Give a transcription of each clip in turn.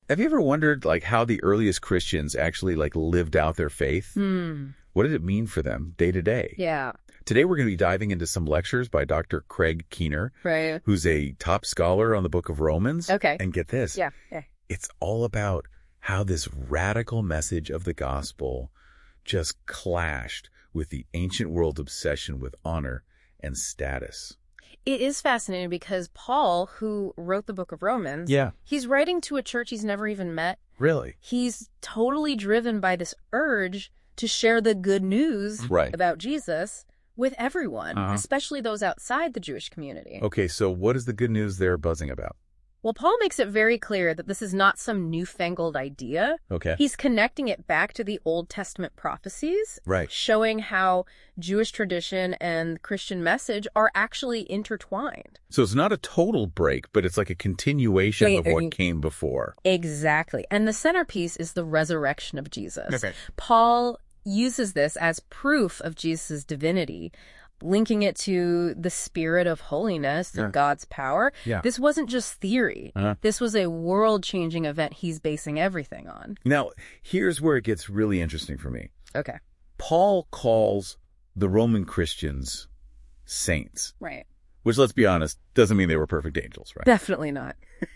Have you ever wondered like how the earliest Christians actually like lived out their faith? What did it mean for them day to day? Yeah. Today we're going to be diving into some lectures by Dr. Craig Keener, Right. who's a top scholar on the book of Romans. Okay. And get this. Yeah. It's all about how this radical message of the gospel just clashed with the ancient world obsession with honor and status. It is fascinating because Paul, who wrote the book of Romans, he's writing to a church he's never even met. Really? He's totally driven by this urge to share the good news about Jesus with everyone, especially those outside the Jewish community. Okay, so what is the good news they're buzzing about? Well, Paul makes it very clear that this is not some newfangled idea. Okay. He's connecting it back to the Old Testament prophecies, showing how Jewish tradition and Christian message are actually intertwined. So it's not a total break, but it's like a continuation of what came before. Exactly. And the centerpiece is the resurrection of Jesus. Okay. Paul uses this as proof of Jesus' divinity, linking it to the spirit of holiness and God's power. This wasn't just theory. This was a world-changing event he's basing everything on. Now, here's where it gets really interesting for me. Okay. Paul calls the Roman Christians saints. Right. Which, let's be honest, doesn't mean they were perfect angels, right? Definitely not.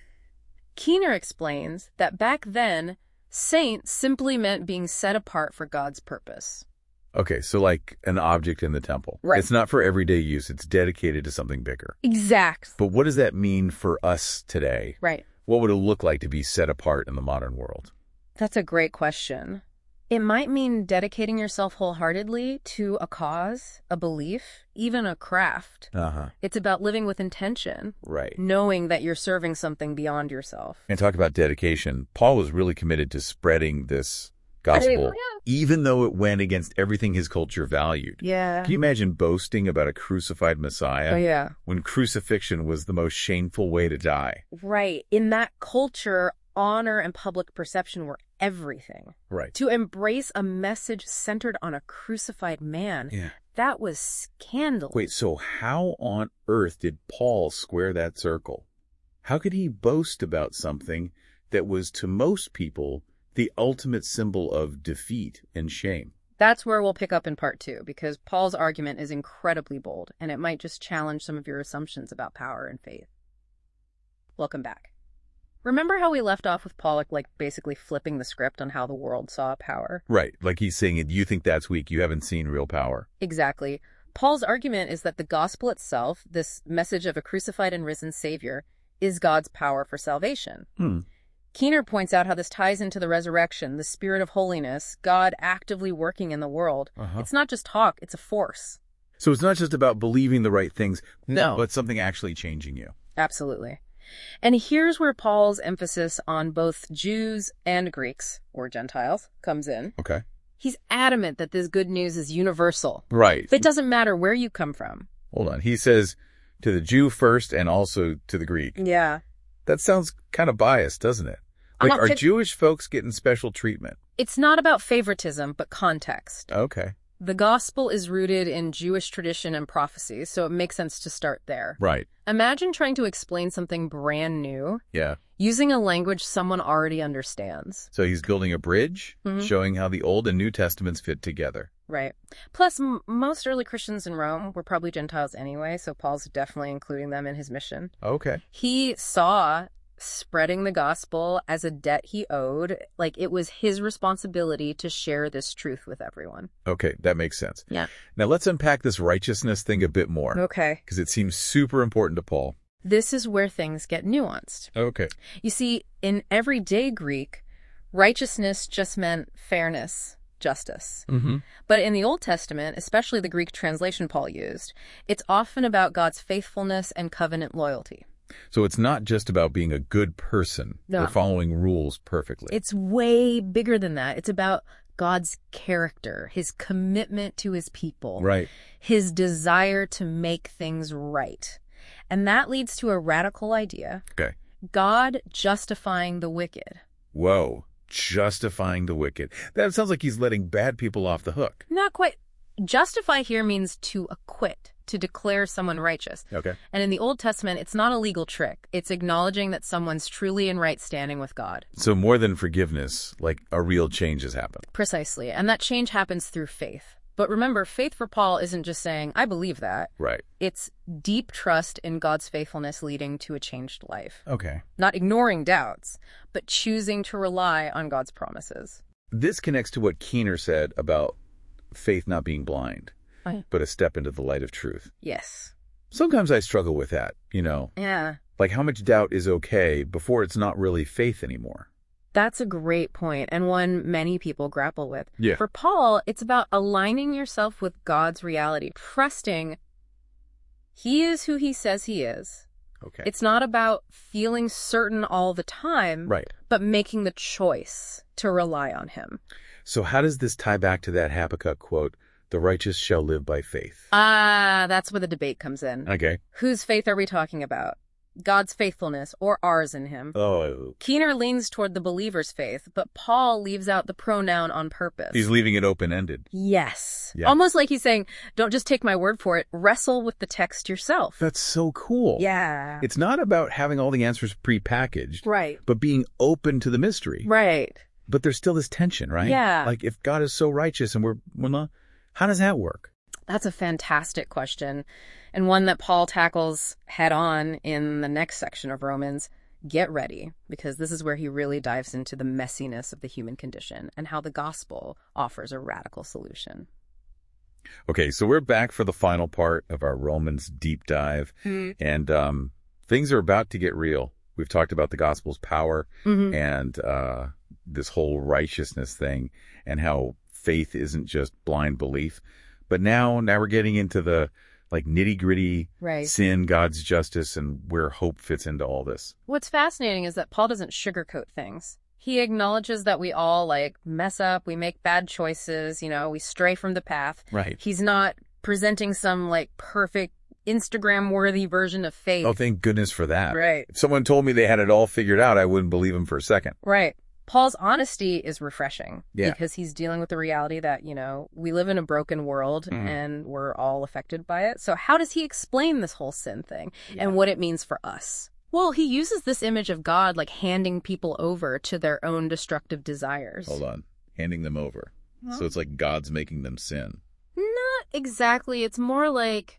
Keener explains that back then, saint simply meant being set apart for God's purpose. Okay, so like an object in the temple. Right. It's not for everyday use. It's dedicated to something bigger. Exactly. But what does that mean for us today? Right. What would it look like to be set apart in the modern world? That's a great question. It might mean dedicating yourself wholeheartedly to a cause, a belief, even a craft. It's about living with intention. Right. Knowing that you're serving something beyond yourself. And talk about dedication. Paul was really committed to spreading this gospel, even though it went against everything his culture valued. Yeah. Can you imagine boasting about a crucified Messiah? Oh, yeah. When crucifixion was the most shameful way to die. Right. In that culture, honor and public perception were everything. Right. To embrace a message centered on a crucified man, that was scandalous. Wait, so how on earth did Paul square that circle? How could he boast about something that was to most people the ultimate symbol of defeat and shame? That's where we'll pick up in part 2, because Paul's argument is incredibly bold, and it might just challenge some of your assumptions about power and faith. Welcome back. Remember how we left off with Paul, like basically flipping the script on how the world saw power? Right, like he's saying, you think that's weak, you haven't seen real power. Exactly. Paul's argument is that the gospel itself, this message of a crucified and risen Savior, is God's power for salvation. Keener points out how this ties into the resurrection, the spirit of holiness, God actively working in the world. It's not just talk, it's a force. So it's not just about believing the right things, but something actually changing you. Absolutely. And here's where Paul's emphasis on both Jews and Greeks, or Gentiles, comes in. Okay. He's adamant that this good news is universal. Right. It doesn't matter where you come from. Hold on. He says to the Jew first and also to the Greek. Yeah. That sounds kind of biased, doesn't it? Like, are Jewish folks getting special treatment? It's not about favoritism, but context. Okay. The gospel is rooted in Jewish tradition and prophecy, so it makes sense to start there. Right. Imagine trying to explain something brand new. Yeah. Using a language someone already understands. So he's building a bridge, showing how the Old and New Testaments fit together. Right. Plus, most early Christians in Rome were probably Gentiles anyway, so Paul's definitely including them in his mission. Okay. He saw spreading the gospel as a debt he owed. Like, it was his responsibility to share this truth with everyone. Okay, that makes sense. Yeah. Now let's unpack this righteousness thing a bit more. Okay. Because it seems super important to Paul. This is where things get nuanced. Okay. You see, in everyday Greek, righteousness just meant fairness, justice. But in the Old Testament, especially the Greek translation Paul used, it's often about God's faithfulness and covenant loyalty. So it's not just about being a good person or following rules perfectly. It's way bigger than that. It's about God's character, his commitment to his people, right? His desire to make things right. And that leads to a radical idea. Okay. God justifying the wicked. Whoa, justifying the wicked. That sounds like he's letting bad people off the hook. Not quite. Justify here means to acquit, to declare someone righteous. Okay. And in the Old Testament, it's not a legal trick. It's acknowledging that someone's truly in right standing with God. So more than forgiveness, like a real change has happened. Precisely. And that change happens through faith. But remember, faith for Paul isn't just saying, I believe that. Right. It's deep trust in God's faithfulness leading to a changed life. Okay. Not ignoring doubts, but choosing to rely on God's promises. This connects to what Keener said about faith not being blind, but a step into the light of truth. Yes. Sometimes I struggle with that, Yeah. Like how much doubt is okay before it's not really faith anymore. That's a great point, and one many people grapple with. Yeah. For Paul, it's about aligning yourself with God's reality, trusting he is who he says he is. Okay. It's not about feeling certain all the time, Right. but making the choice to rely on him. So how does this tie back to that Habakkuk quote, "The righteous shall live by faith"? That's where the debate comes in. Okay. Whose faith are we talking about? God's faithfulness or ours in him? Oh. Keener leans toward the believer's faith, but Paul leaves out the pronoun on purpose. He's leaving it open-ended. Yes. Yeah. Almost like he's saying, don't just take my word for it, wrestle with the text yourself. That's so cool. Yeah. It's not about having all the answers prepackaged, Right. but being open to the mystery. Right. But there's still this tension, right? Yeah. Like if God is so righteous and we're not, how does that work? That's a fantastic question, and one that Paul tackles head on in the next section of Romans. Get ready, because this is where he really dives into the messiness of the human condition and how the gospel offers a radical solution. Okay, so we're back for the final part of our Romans deep dive, and things are about to get real. We've talked about the gospel's power and this whole righteousness thing and how faith isn't just blind belief. But now we're getting into the nitty-gritty sin, God's justice, and where hope fits into all this. What's fascinating is that Paul doesn't sugarcoat things. He acknowledges that we all mess up, we make bad choices, we stray from the path. Right. He's not presenting some perfect Instagram-worthy version of faith. Oh, thank goodness for that. Right. If someone told me they had it all figured out, I wouldn't believe him for a second. Right. Paul's honesty is refreshing Yeah. because he's dealing with the reality that, we live in a broken world and we're all affected by it. So how does he explain this whole sin thing and what it means for us? Well, he uses this image of God handing people over to their own destructive desires. Hold on. Handing them over. So it's like God's making them sin. Not exactly. It's more like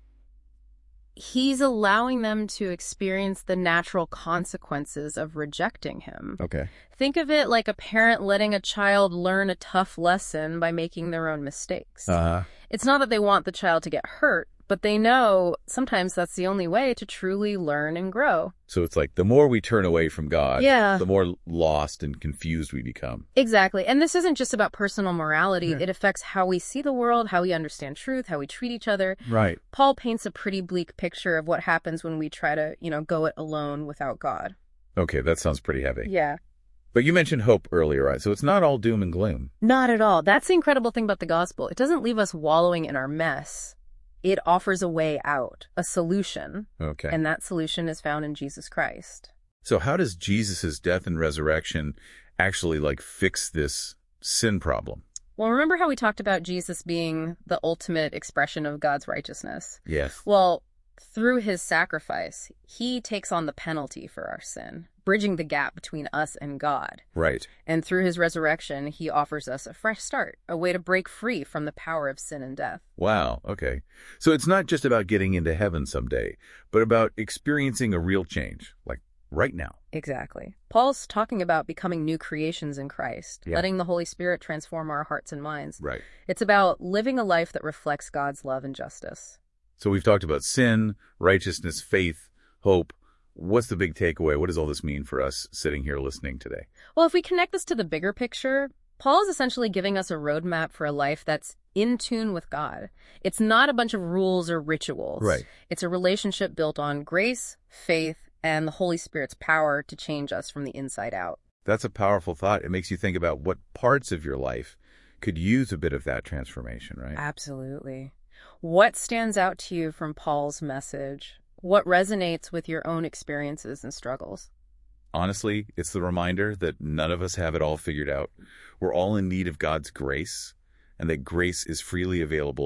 he's allowing them to experience the natural consequences of rejecting him. Okay. Think of it like a parent letting a child learn a tough lesson by making their own mistakes. It's not that they want the child to get hurt, but they know sometimes that's the only way to truly learn and grow. So it's like the more we turn away from God, Yeah. the more lost and confused we become. Exactly. And this isn't just about personal morality. It affects how we see the world, how we understand truth, how we treat each other. Right. Paul paints a pretty bleak picture of what happens when we try to, go it alone without God. Okay, that sounds pretty heavy. Yeah. But you mentioned hope earlier, right? So it's not all doom and gloom. Not at all. That's the incredible thing about the gospel. It doesn't leave us wallowing in our mess. It offers a way out, a solution. Okay. And that solution is found in Jesus Christ. So how does Jesus' death and resurrection actually fix this sin problem? Well, remember how we talked about Jesus being the ultimate expression of God's righteousness? Yes. Well, through his sacrifice, he takes on the penalty for our sin, bridging the gap between us and God. Right. And through his resurrection, he offers us a fresh start, a way to break free from the power of sin and death. Wow. Okay. So it's not just about getting into heaven someday, but about experiencing a real change, right now. Exactly. Paul's talking about becoming new creations in Christ, letting the Holy Spirit transform our hearts and minds. Right. It's about living a life that reflects God's love and justice. So we've talked about sin, righteousness, faith, hope. What's the big takeaway? What does all this mean for us sitting here listening today? Well, if we connect this to the bigger picture, Paul is essentially giving us a roadmap for a life that's in tune with God. It's not a bunch of rules or rituals. Right. It's a relationship built on grace, faith, and the Holy Spirit's power to change us from the inside out. That's a powerful thought. It makes you think about what parts of your life could use a bit of that transformation, right? Absolutely. What stands out to you from Paul's message? What resonates with your own experiences and struggles? Honestly, it's the reminder that none of us have it all figured out. We're all in need of God's grace, and that grace is freely available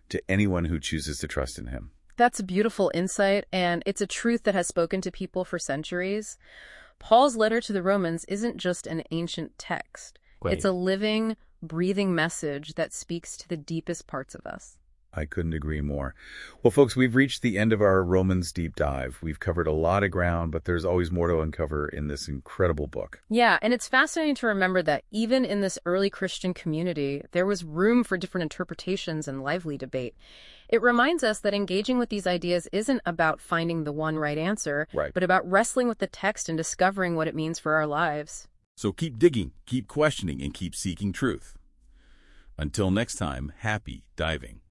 to anyone who chooses to trust in him. That's a beautiful insight, and it's a truth that has spoken to people for centuries. Paul's letter to the Romans isn't just an ancient text. Right. It's a living, breathing message that speaks to the deepest parts of us. I couldn't agree more. Well, folks, we've reached the end of our Romans deep dive. We've covered a lot of ground, but there's always more to uncover in this incredible book. Yeah, and it's fascinating to remember that even in this early Christian community, there was room for different interpretations and lively debate. It reminds us that engaging with these ideas isn't about finding the one right answer, Right. but about wrestling with the text and discovering what it means for our lives. So keep digging, keep questioning, and keep seeking truth. Until next time, happy diving.